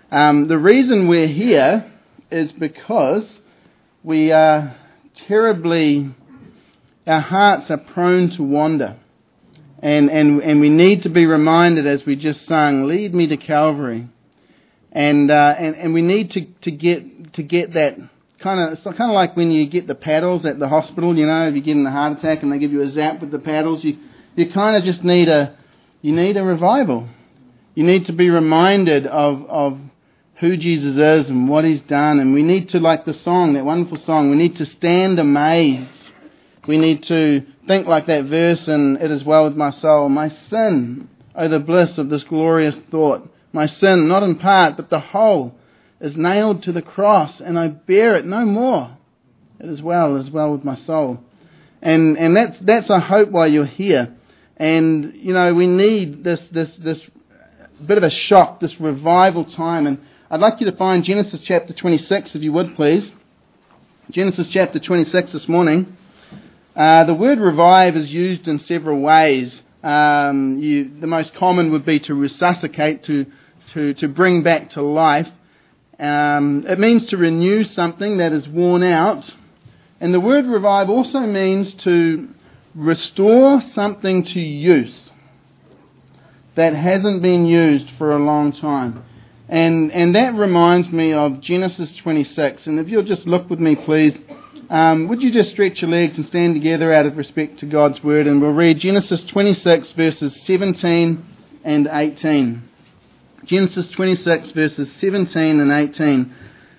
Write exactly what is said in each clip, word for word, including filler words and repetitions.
Um, the reason we're here is because we are terribly, our hearts are prone to wander. And, and, and we need to be reminded, as we just sung, lead me to Calvary. And, uh, and, and we need to, to get, to get that kind of, it's kind of like when you get the paddles at the hospital, you know, if you're getting a heart attack and they give you a zap with the paddles, you, you kind of just need a, you need a revival. You need to be reminded of, of who Jesus is and what He's done. And we need to, like the song, that wonderful song, we need to stand amazed. We need to think like that verse in It Is Well With My Soul. My sin, oh the bliss of this glorious thought. My sin, not in part, but the whole, is nailed to the cross, and I bear it no more. It is well, it is well with my soul. And and that's that's a hope while you're here. And, you know, we need this this this bit of a shock, this revival time. And I'd like you to find Genesis chapter twenty-six, if you would, please. Genesis chapter twenty-six this morning. Uh, the word revive is used in several ways. Um, you, the most common would be to resuscitate, to to, to bring back to life. Um, it means to renew something that is worn out. And the word revive also means to restore something to use that hasn't been used for a long time. And and that reminds me of Genesis twenty-six. And if you'll just look with me, please. Um, would you just stretch your legs and stand together out of respect to God's Word? And we'll read Genesis twenty-six, verses seventeen and eighteen. Genesis twenty-six, verses seventeen and eighteen.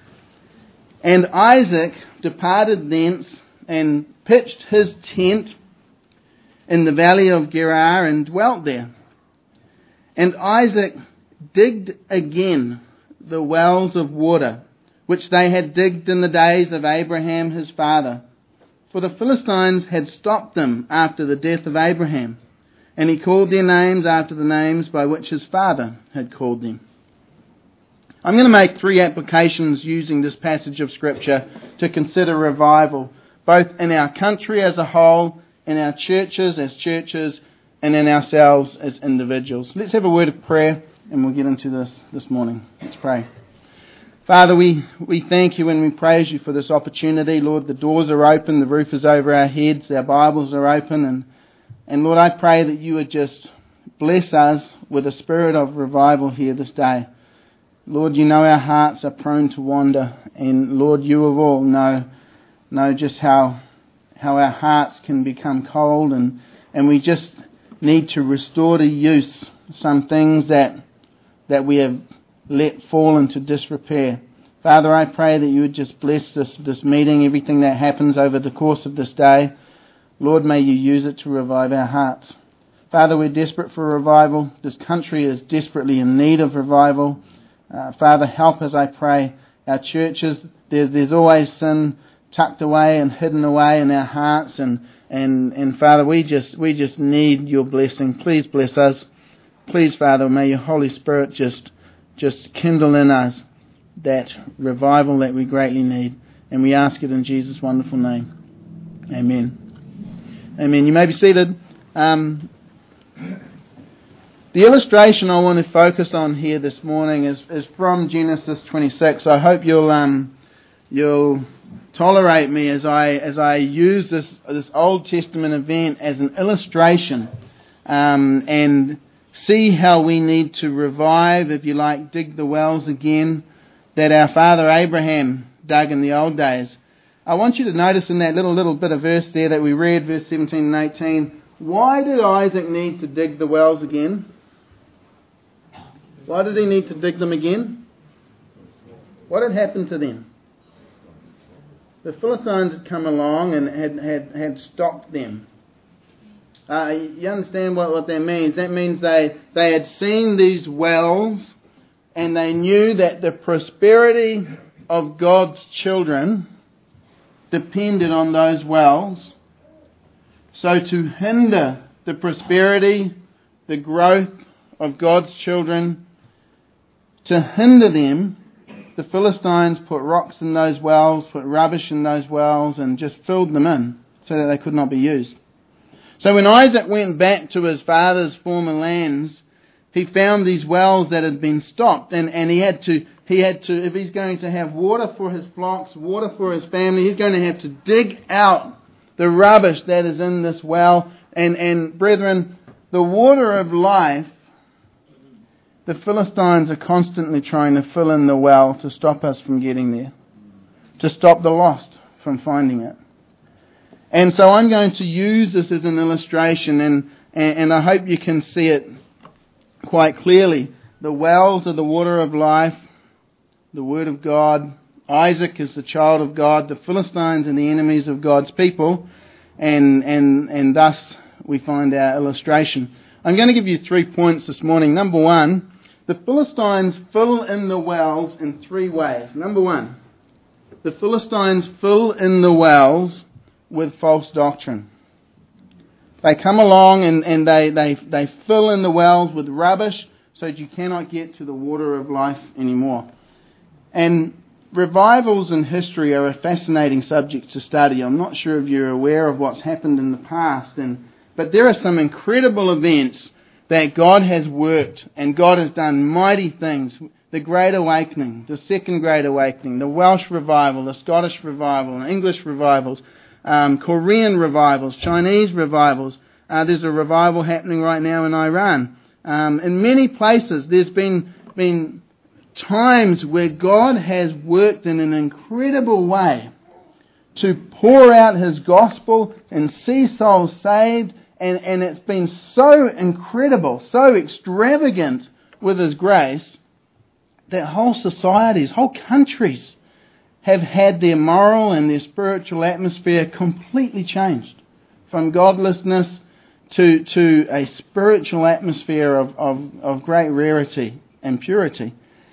And Isaac departed thence and pitched his tent in the valley of Gerar and dwelt there. And Isaac digged again the wells of water, which they had digged in the days of Abraham his father. For the Philistines had stopped them after the death of Abraham, and he called their names after the names by which his father had called them. I'm going to make three applications using this passage of Scripture to consider revival, both in our country as a whole, in our churches as churches, and in ourselves as individuals. Let's have a word of prayer and we'll get into this this morning. Let's pray. Father, we, we thank you and we praise you for this opportunity. Lord, the doors are open, the roof is over our heads, our Bibles are open. And, and Lord, I pray that you would just bless us with a spirit of revival here this day. Lord, you know our hearts are prone to wander. And Lord, you of all know, know just how, how our hearts can become cold. And, and we just need to restore to use some things that that we have let fall into disrepair. Father, I pray that you would just bless this, this meeting, everything that happens over the course of this day. Lord, may you use it to revive our hearts. Father, we're desperate for revival. This country is desperately in need of revival. Uh, Father, help us, I pray. Our churches, there's, there's always sin tucked away and hidden away in our hearts. And, and, and Father, we just, we just need your blessing. Please bless us. Please, Father, may your Holy Spirit just just kindle in us that revival that we greatly need. And we ask it in Jesus' wonderful name. Amen. Amen. You may be seated. Um, the illustration I want to focus on here this morning is, is from Genesis twenty-six. I hope you'll um, you'll tolerate me as I as I use this this Old Testament event as an illustration um, and see how we need to revive, if you like, dig the wells again that our father Abraham dug in the old days. I want you to notice in that little little bit of verse there that we read, verse seventeen and eighteen, why did Isaac need to dig the wells again? Why did he need to dig them again? What had happened to them? The Philistines had come along and had, had, had stopped them. Uh, you understand what, what that means? That means they, they had seen these wells and they knew that the prosperity of God's children depended on those wells. So to hinder the prosperity, the growth of God's children, to hinder them, the Philistines put rocks in those wells, put rubbish in those wells and just filled them in so that they could not be used. So when Isaac went back to his father's former lands, he he found these wells that had been stopped, and, and he had to, he had to, if he's going to have water for his flocks, water for his family, he's going to have to dig out the rubbish that is in this well. And, and brethren, the water of life, the Philistines are constantly trying to fill in the well to stop us from getting there, to stop the lost from finding it. And so I'm going to use this as an illustration, and, and, and I hope you can see it quite clearly. The wells are the water of life, the Word of God. Isaac is the child of God. The Philistines are the enemies of God's people, and and and thus we find our illustration. I'm going to give you three points this morning. Number one, the Philistines fill in the wells in three ways. Number one, the Philistines fill in the wells with false doctrine. They come along and, and they, they, they fill in the wells with rubbish so that you cannot get to the water of life anymore. And revivals in history are a fascinating subject to study. I'm not sure if you're aware of what's happened in the past, and but there are some incredible events that God has worked, and God has done mighty things. The Great Awakening, the Second Great Awakening, the Welsh Revival, the Scottish Revival, the English Revivals, um, Korean Revivals, Chinese Revivals. Uh, there's a revival happening right now in Iran. Um, in many places, there's been been times where God has worked in an incredible way to pour out His gospel and see souls saved, and, and it's been so incredible, so extravagant with His grace, that whole societies, whole countries have had their moral and their spiritual atmosphere completely changed from godlessness to to a spiritual atmosphere of, of, of great rarity and purity.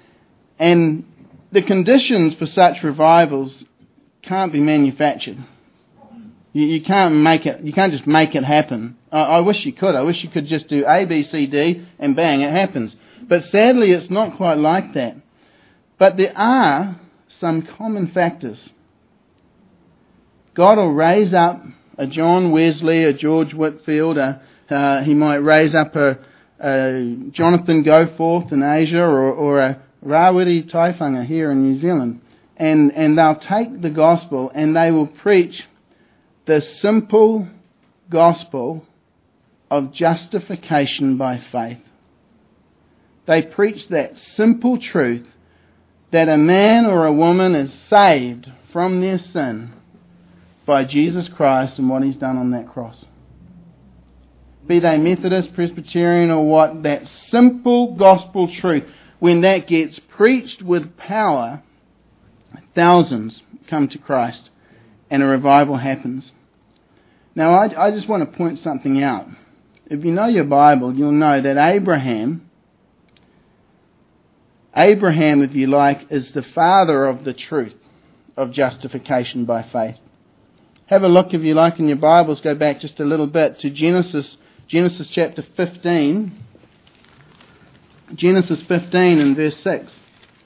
And the conditions for such revivals can't be manufactured. You, you can't make it. You can't just make it happen. I, I wish you could. I wish you could just do A, B, C, D, and bang, it happens. But sadly, it's not quite like that. But there are some common factors. God will raise up a John Wesley, a George Whitfield. A, uh, he might raise up a, a Jonathan Goforth in Asia, or, or a Rawiri Taifanga here in New Zealand, and, and they'll take the gospel and they will preach the simple gospel of justification by faith. They preach that simple truth that a man or a woman is saved from their sin by Jesus Christ and what He's done on that cross. Be they Methodist, Presbyterian or what, that simple gospel truth, when that gets preached with power, thousands come to Christ and a revival happens. Now, I, I just want to point something out. If you know your Bible, you'll know that Abraham, Abraham, if you like, is the father of the truth of justification by faith. Have a look, if you like, in your Bibles. Go back just a little bit to Genesis, Genesis chapter fifteen. Genesis fifteen and verse six.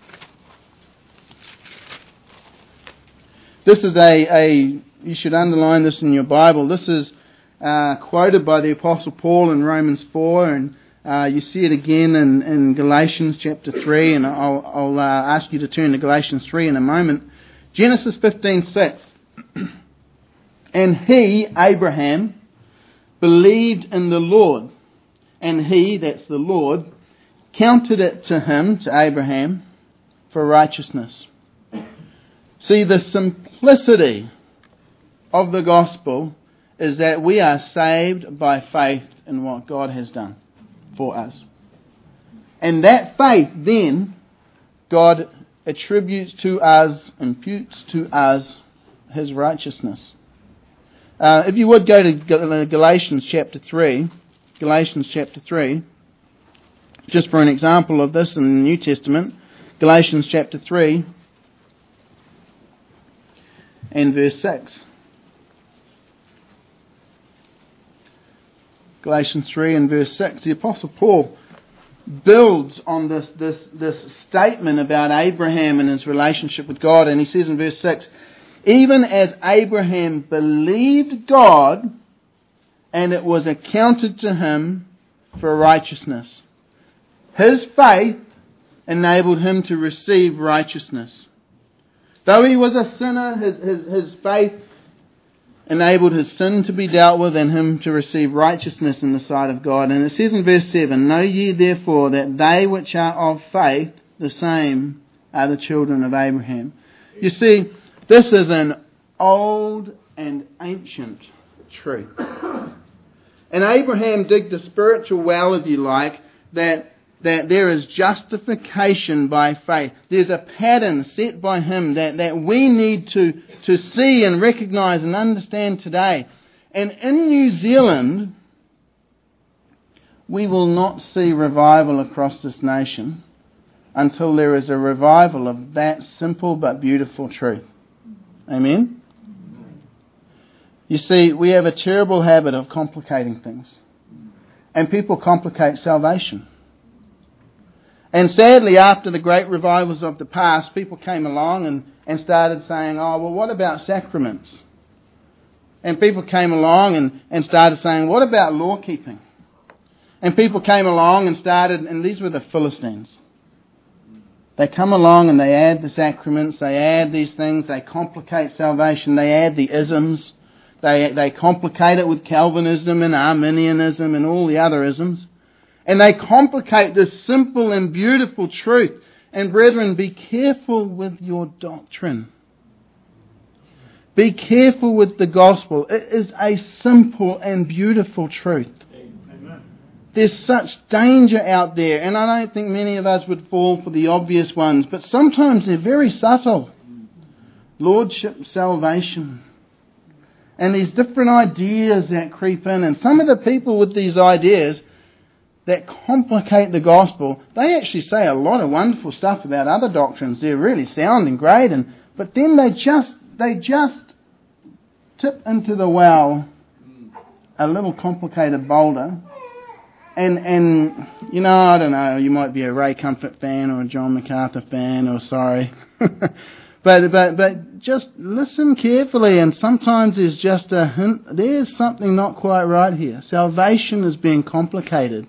This is a, a you should underline this in your Bible. This is uh, quoted by the Apostle Paul in Romans four, and uh, you see it again in, in Galatians chapter three, and I'll, I'll uh, ask you to turn to Galatians three in a moment. Genesis fifteen six. And he, Abraham, believed in the Lord, and he, that's the Lord, counted it to him, to Abraham, for righteousness. See, the simplicity of the gospel is that we are saved by faith in what God has done for us. And that faith then, God attributes to us, imputes to us His righteousness. Uh, if you would go to Galatians chapter three, Galatians chapter three, just for an example of this in the New Testament, Galatians chapter three and verse six. Galatians three and verse six. The Apostle Paul builds on this, this, this statement about Abraham and his relationship with God, and he says in verse six, even as Abraham believed God, and it was accounted to him for righteousness. His faith enabled him to receive righteousness. Though he was a sinner, his, his, his faith enabled his sin to be dealt with and him to receive righteousness in the sight of God. And it says in verse seven, "Know ye therefore that they which are of faith, the same are the children of Abraham." You see, this is an old and ancient truth. And Abraham digged a spiritual well, if you like, that that there is justification by faith. There's a pattern set by him that, that we need to, to see and recognise and understand today. And in New Zealand, we will not see revival across this nation until there is a revival of that simple but beautiful truth. Amen? You see, we have a terrible habit of complicating things. And people complicate salvation. And sadly, after the great revivals of the past, people came along and, and started saying, "Oh, well, what about sacraments?" And people came along and, and started saying, "What about law keeping?" And people came along and started, and these were the Philistines. They come along and they add the sacraments, they add these things, they complicate salvation, they add the isms, they, they complicate it with Calvinism and Arminianism and all the other isms. And they complicate this simple and beautiful truth. And brethren, be careful with your doctrine. Be careful with the gospel. It is a simple and beautiful truth. Amen. There's such danger out there, and I don't think many of us would fall for the obvious ones, but sometimes they're very subtle. Lordship, salvation, and these different ideas that creep in. And some of the people with these ideas that complicate the gospel, they actually say a lot of wonderful stuff about other doctrines. They're really sounding great, and but then they just they just tip into the well a little complicated boulder. And and you know, I don't know, you might be a Ray Comfort fan or a John MacArthur fan, or sorry. But but but just listen carefully, and sometimes there's just a hint. There's something not quite right here. Salvation is being complicated,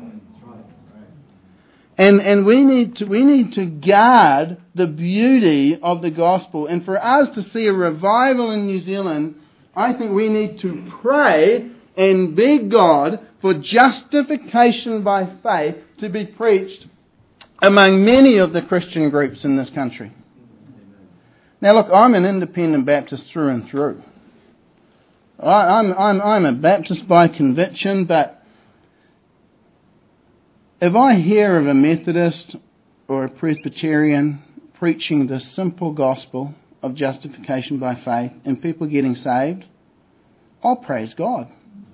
and and we need to we need to guard the beauty of the gospel. And for us to see a revival in New Zealand, I think we need to pray and beg God for justification by faith to be preached among many of the Christian groups in this country. Now look, I'm an independent Baptist through and through. I, I'm, I'm, I'm a Baptist by conviction, but if I hear of a Methodist or a Presbyterian preaching the simple gospel of justification by faith and people getting saved, I'll praise God.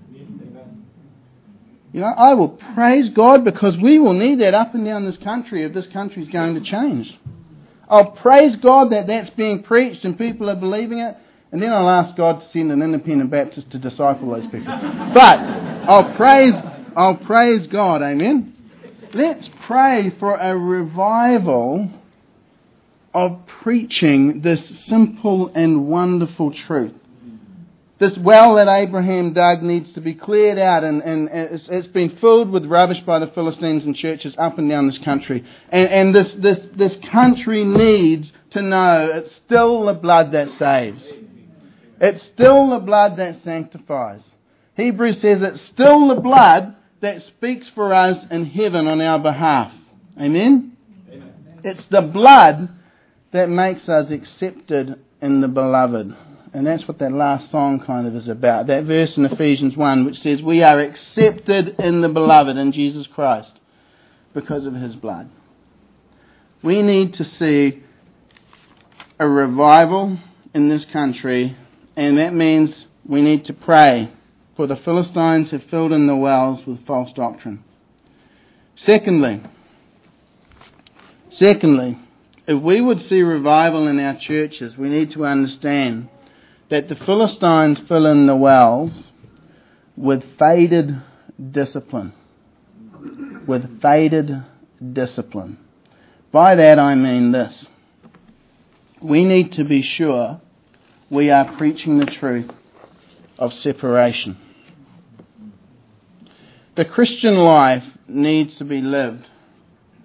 You know, I will praise God, because we will need that up and down this country if this country is going to change. I'll praise God that that's being preached and people are believing it, and then I'll ask God to send an independent Baptist to disciple those people. But I'll praise, I'll praise God, amen? Let's pray for a revival of preaching this simple and wonderful truth. This well that Abraham dug needs to be cleared out, and, and it's, it's been filled with rubbish by the Philistines and churches up and down this country. And, and this, this, this country needs to know it's still the blood that saves. It's still the blood that sanctifies. Hebrews says it's still the blood that speaks for us in heaven on our behalf. Amen? Amen. It's the blood that makes us accepted in the beloved. And that's what that last song kind of is about. That verse in Ephesians one which says we are accepted in the beloved, in Jesus Christ, because of His blood. We need to see a revival in this country, and that means we need to pray, for the Philistines have filled in the wells with false doctrine. Secondly, secondly, if we would see revival in our churches, we need to understand that the Philistines fill in the wells with faded discipline. With faded discipline. By that I mean this. We need to be sure we are preaching the truth of separation. The Christian life needs to be lived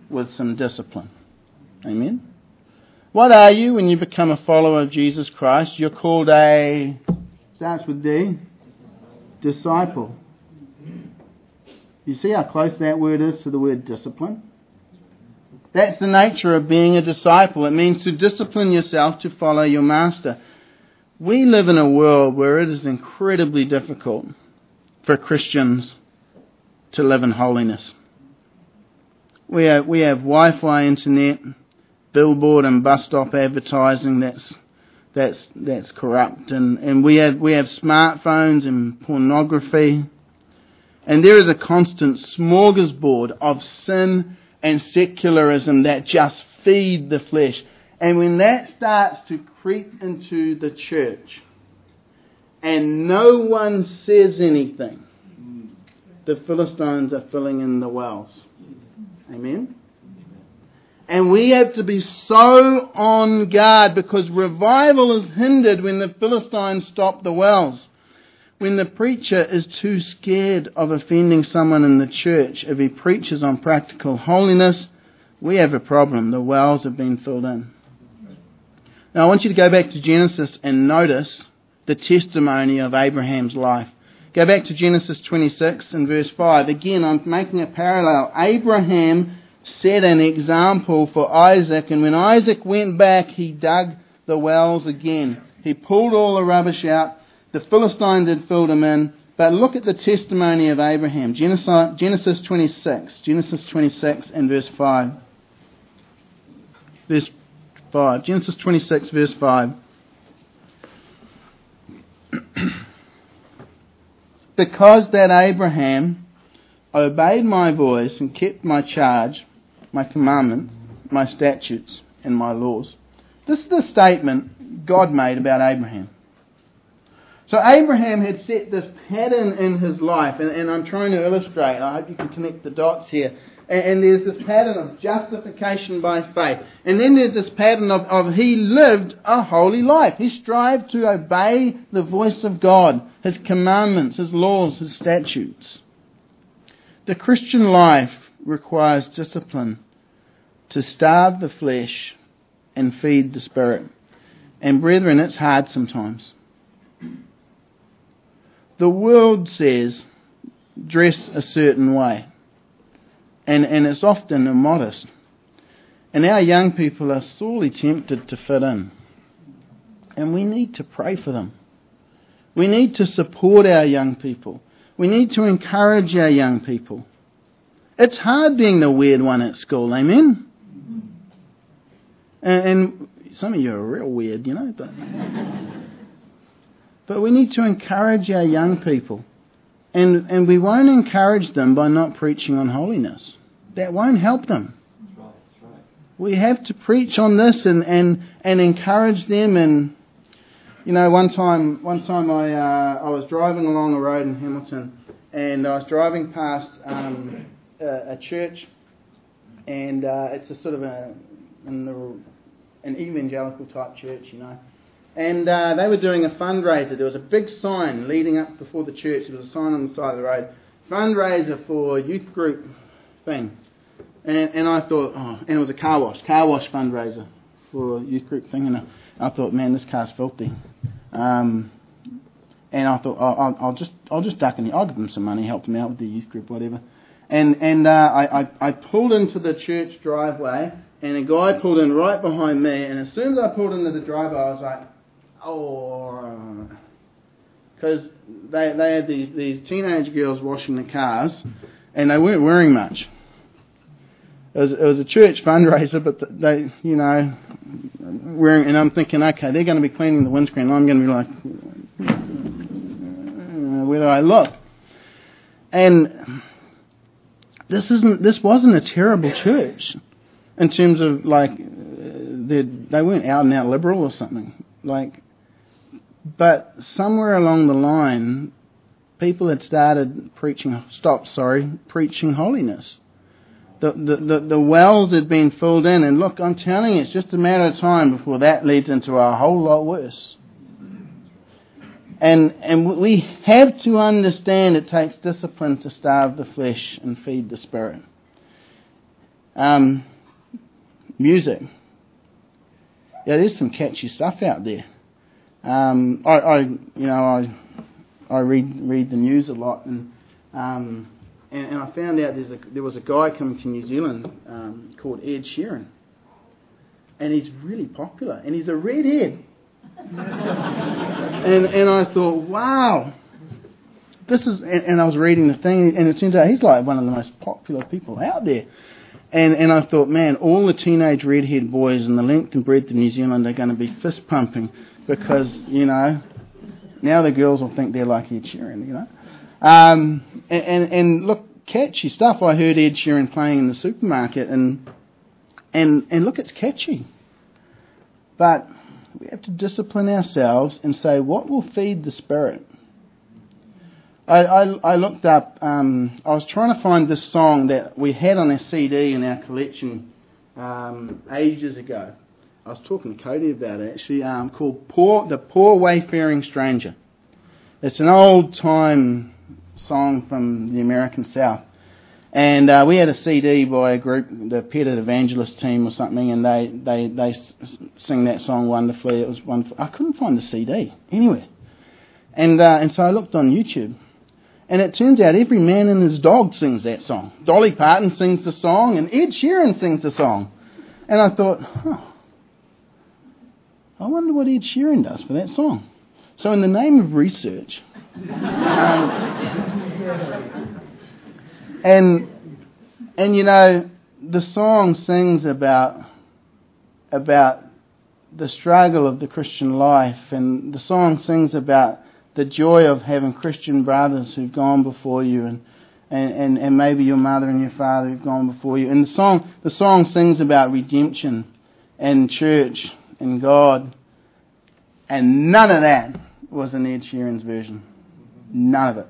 with some discipline. Amen? What are you when you become a follower of Jesus Christ? You're called a, starts with D, disciple. You see how close that word is to the word discipline? That's the nature of being a disciple. It means to discipline yourself to follow your master. We live in a world where it is incredibly difficult for Christians to live in holiness. We have, we have Wi-Fi internet, billboard and bus stop advertising that's that's that's corrupt, and, and we have we have smartphones and pornography. And there is a constant smorgasbord of sin and secularism that just feed the flesh. And when that starts to creep into the church and no one says anything, the Philistines are filling in the wells. Amen? And we have to be so on guard, because revival is hindered when the Philistines stop the wells. When the preacher is too scared of offending someone in the church, if he preaches on practical holiness, we have a problem. The wells have been filled in. Now I want you to go back to Genesis and notice the testimony of Abraham's life. Go back to Genesis twenty-six and verse five. Again, I'm making a parallel. Abraham set an example for Isaac, and when Isaac went back, he dug the wells again. He pulled all the rubbish out. The Philistines had filled him in. But look at the testimony of Abraham. Genesis, Genesis twenty-six. Genesis twenty-six and verse five. Verse five. Genesis twenty-six, verse five. Because that Abraham obeyed my voice and kept my charge, my commandments, my statutes, and my laws. This is the statement God made about Abraham. So Abraham had set this pattern in his life, and, and I'm trying to illustrate. I hope you can connect the dots here. And, and there's this pattern of justification by faith. And then there's this pattern of, of he lived a holy life. He strived to obey the voice of God, His commandments, His laws, His statutes. The Christian life requires discipline to starve the flesh and feed the spirit. And brethren, it's hard sometimes. The world says, dress a certain way. And, and it's often immodest. And our young people are sorely tempted to fit in. And we need to pray for them. We need to support our young people. We need to encourage our young people. It's hard being the weird one at school, amen? And, and some of you are real weird, you know, but... But we need to encourage our young people. And and we won't encourage them by not preaching on holiness. That won't help them. That's right, that's right. We have to preach on this and, and, and encourage them. And, you know, one time one time I uh, I was driving along a road in Hamilton, and I was driving past um, a, a church, and uh, it's a sort of a in the, an evangelical type church, you know. And uh, they were doing a fundraiser. There was a big sign leading up before the church. There was a sign on the side of the road. Fundraiser for youth group thing. And, and I thought, oh, and it was a car wash. Car wash fundraiser for youth group thing. And I, I thought, man, this car's filthy. Um, and I thought, oh, I'll, I'll just I'll just duck in here. I'll give them some money, help them out with the youth group, whatever. And and uh, I, I, I pulled into the church driveway, and a guy pulled in right behind me. And as soon as I pulled into the driveway, I was like, oh, because they they had these, these teenage girls washing the cars, and they weren't wearing much. It was, it was a church fundraiser, but they, you know, wearing, and I'm thinking, okay, they're going to be cleaning the windscreen, and I'm going to be like, where do I look? And this isn't, this wasn't a terrible church in terms of like, they they weren't out and out liberal or something like. But somewhere along the line, people had started preaching, stop, sorry, preaching holiness. The, the, the, the wells had been filled in, and look, I'm telling you, it's just a matter of time before that leads into a whole lot worse. And, and we have to understand it takes discipline to starve the flesh and feed the spirit. Um, music. Yeah, there's some catchy stuff out there. Um, I, I, you know, I, I read read the news a lot, and um, and, and I found out there's a there was a guy coming to New Zealand um, called Ed Sheeran, and he's really popular, and he's a redhead. and and I thought, wow, this is. And, and I was reading the thing, and it turns out he's like one of the most popular people out there. And and I thought, man, all the teenage redhead boys in the length and breadth of New Zealand are going to be fist pumping because, you know, now the girls will think they're like Ed Sheeran, you know. Um, and, and, and look, catchy stuff. I heard Ed Sheeran playing in the supermarket, and and and look, it's catchy. But we have to discipline ourselves and say, what will feed the spirit? I, I, I looked up, um, I was trying to find this song that we had on a C D in our collection um, ages ago. I was talking to Cody about it actually, um, called Poor, The Poor Wayfaring Stranger. It's an old time song from the American South. And uh, we had a C D by a group, the Pettit Evangelist team or something, and they, they, they sing that song wonderfully. It was wonderful. I couldn't find the C D anywhere. And, uh, and so I looked on YouTube. And it turns out every man and his dog sings that song. Dolly Parton sings the song, and Ed Sheeran sings the song. And I thought, huh, I wonder what Ed Sheeran does for that song. So in the name of research, um, and and you know, the song sings about about the struggle of the Christian life, and the song sings about the joy of having Christian brothers who've gone before you, and, and, and, and maybe your mother and your father who've gone before you. And the song the song sings about redemption and church and God. And none of that was in Ed Sheeran's version. None of it.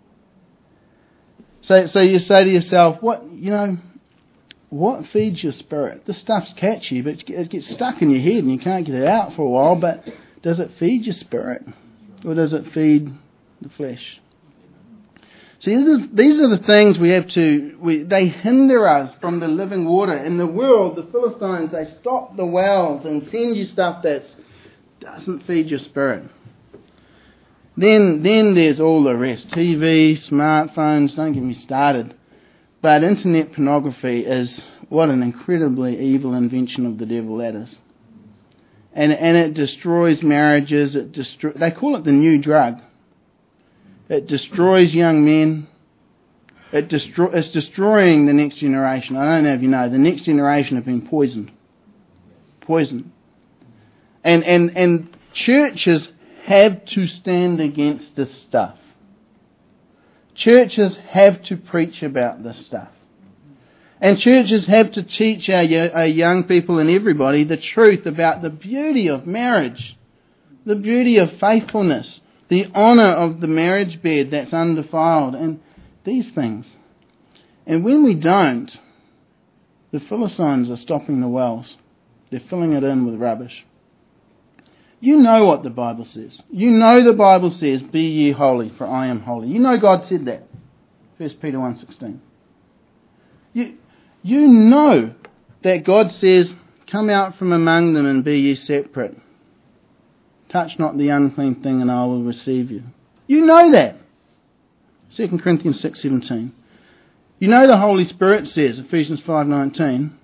So so you say to yourself, what you know, what feeds your spirit? This stuff's catchy, but it gets stuck in your head and you can't get it out for a while, but does it feed your spirit? Or does it feed the flesh? See, these are the things we have to, we, they hinder us from the living water. In the world, the Philistines, they stop the wells and send you stuff that doesn't feed your spirit. Then, then there's all the rest. T V, smartphones, don't get me started. But internet pornography is, what an incredibly evil invention of the devil that is. And and it destroys marriages. It destroy, they call it the new drug. It destroys young men. It destroy, it's destroying the next generation. I don't know if you know, the next generation have been poisoned. Poisoned. And and and churches have to stand against this stuff. Churches have to preach about this stuff. And churches have to teach our, our young people and everybody the truth about the beauty of marriage, the beauty of faithfulness, the honour of the marriage bed that's undefiled, and these things. And when we don't, the Philistines are stopping the wells. They're filling it in with rubbish. You know what the Bible says. You know the Bible says, "Be ye holy, for I am holy." You know God said that. First Peter one sixteen. You... You know that God says, "Come out from among them and be ye separate. Touch not the unclean thing and I will receive you." You know that. Second Corinthians six seventeen. You know the Holy Spirit says, Ephesians five nineteen,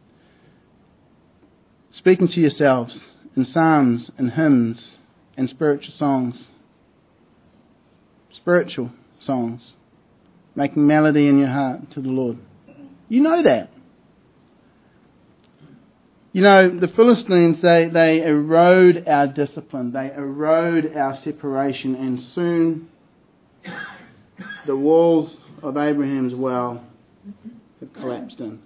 speaking to yourselves in psalms and hymns and spiritual songs. Spiritual songs. Making melody in your heart to the Lord. You know that. You know, the Philistines, they, they erode our discipline. They erode our separation, and soon the walls of Abraham's well have collapsed in.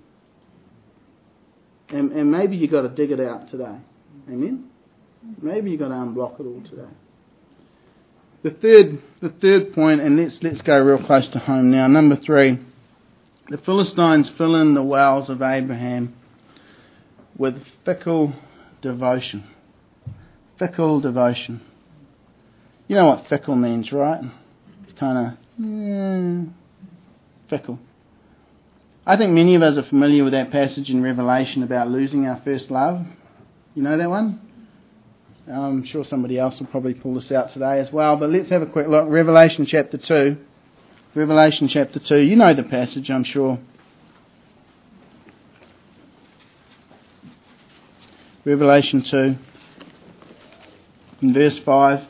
And, and maybe you've got to dig it out today. Amen? Maybe you've got to unblock it all today. The third, the third point, and let's let's go real close to home now. Number three. The Philistines fill in the wells of Abraham with fickle devotion. Fickle devotion. You know what fickle means, right? It's kind of yeah, fickle. I think many of us are familiar with that passage in Revelation about losing our first love. You know that one? I'm sure somebody else will probably pull this out today as well, but let's have a quick look. Revelation chapter two. Revelation chapter two. You know the passage, I'm sure. Revelation two, in verse five.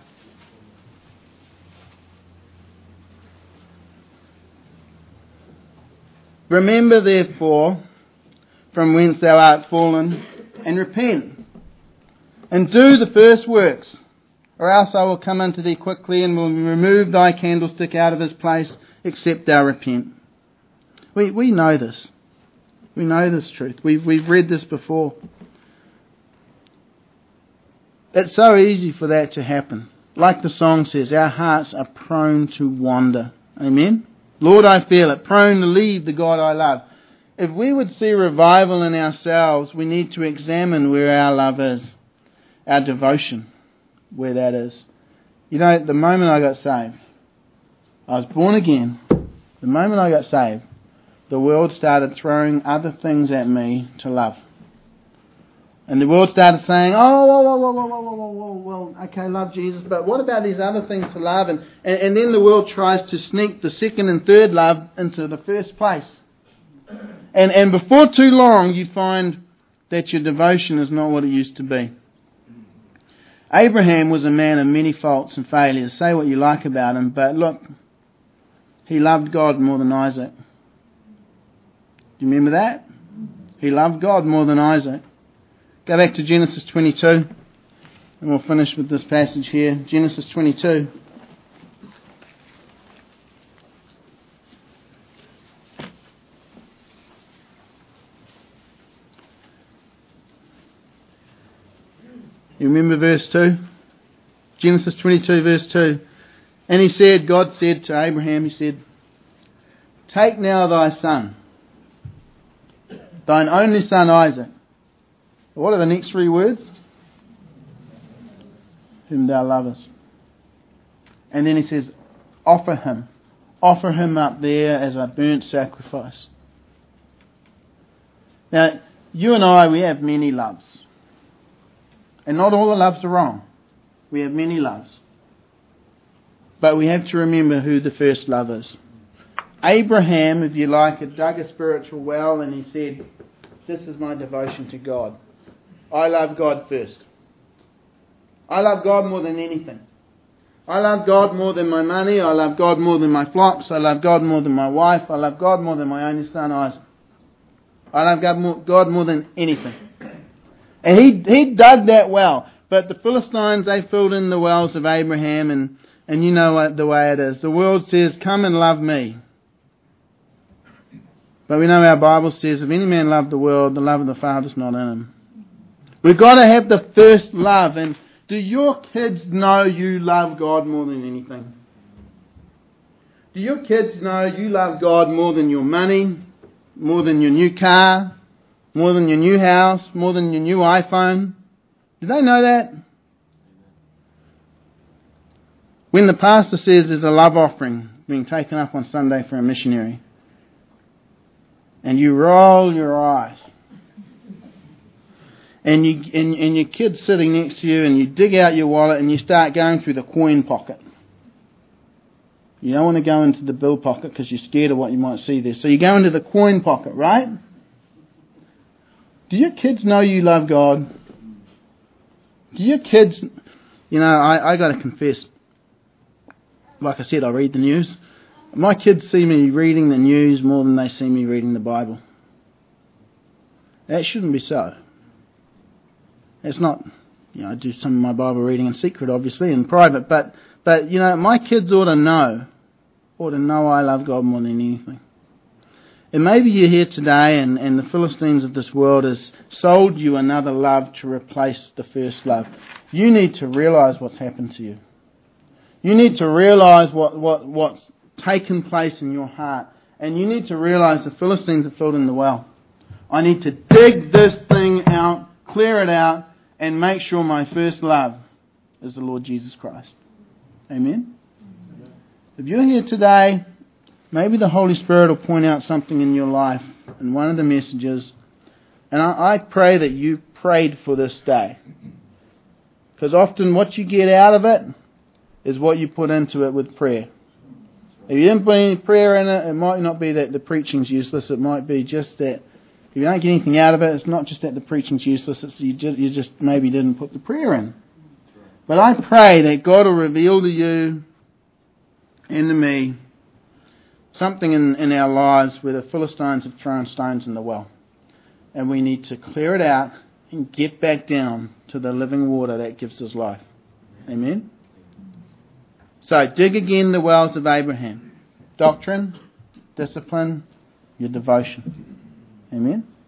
Remember therefore from whence thou art fallen, and repent, and do the first works, or else I will come unto thee quickly, and will remove thy candlestick out of his place, except thou repent. We we know this. We know this truth. We've we've read this before. It's so easy for that to happen. Like the song says, our hearts are prone to wander. Amen? Lord, I feel it, prone to leave the God I love. If we would see revival in ourselves, we need to examine where our love is, our devotion, where that is. You know, the moment I got saved, I was born again. The moment I got saved, the world started throwing other things at me to love. And the world started saying, oh, whoa, whoa, whoa, whoa, whoa, whoa, whoa, whoa, okay, love Jesus, but what about these other things to love? And, and, and then the world tries to sneak the second and third love into the first place. And, and before too long, you find that your devotion is not what it used to be. Abraham was a man of many faults and failures. Say what you like about him, but look, he loved God more than Isaac. Do you remember that? He loved God more than Isaac. Go back to Genesis twenty-two, and we'll finish with this passage here. Genesis twenty-two. You remember verse two? Genesis twenty-two, verse two. And he said, God said to Abraham, he said, take now thy son, thine only son Isaac. What are the next three words? Whom thou lovest. And then he says, offer him. Offer him up there as a burnt sacrifice. Now, you and I, we have many loves. And not all the loves are wrong. We have many loves. But we have to remember who the first love is. Abraham, if you like, had dug a spiritual well and he said, this is my devotion to God. I love God first. I love God more than anything. I love God more than my money. I love God more than my flocks. I love God more than my wife. I love God more than my only son Isaac. I love God more, God more than anything. And he he dug that well. But the Philistines, they filled in the wells of Abraham, and, and you know what, the way it is. The world says, come and love me. But we know our Bible says, if any man love the world, the love of the Father is not in him. We've got to have the first love. And do your kids know you love God more than anything? Do your kids know you love God more than your money, more than your new car, more than your new house, more than your new iPhone? Do they know that? When the pastor says there's a love offering being taken up on Sunday for a missionary, and you roll your eyes, and you and, and your kid's sitting next to you, and you dig out your wallet and you start going through the coin pocket. You don't want to go into the bill pocket because you're scared of what you might see there. So you go into the coin pocket, right? Do your kids know you love God? Do your kids... You know, I, I got to confess, like I said, I read the news. My kids see me reading the news more than they see me reading the Bible. That shouldn't be so. It's not, you know, I do some of my Bible reading in secret, obviously, in private, but, but you know, my kids ought to know, ought to know I love God more than anything. And maybe you're here today and, and the Philistines of this world has sold you another love to replace the first love. You need to realise what's happened to you. You need to realise what, what, what's taken place in your heart. And you need to realise the Philistines have filled in the well. I need to dig this thing out, clear it out, and make sure my first love is the Lord Jesus Christ. Amen? If you're here today maybe the Holy Spirit will point out something in your life in one of the messages. And I, I pray that you prayed for this day. Because often what you get out of it is what you put into it with prayer. If you didn't put any prayer in it, it might not be that the preaching's useless. It might be just that if you don't get anything out of it, it's not just that the preaching's useless. It's you just, you just maybe didn't put the prayer in. But I pray that God will reveal to you and to me something in, in our lives where the Philistines have thrown stones in the well. And we need to clear it out and get back down to the living water that gives us life. Amen? So, dig again the wells of Abraham. Doctrine, discipline, your devotion. Amen?